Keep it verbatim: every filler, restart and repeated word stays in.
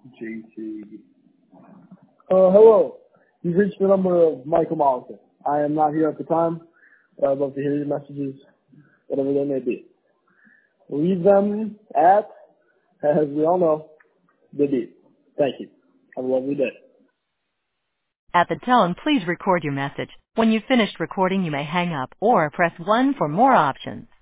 J T. Uh, hello. You've reached the number of Michael Mollison. I am not here at the time, but I'd love to hear your messages, whatever they may be. Leave them at, as we all know, the beep. Thank you. Have a lovely day. At the tone, please record your message. When you've finished recording, you may hang up or press one for more options.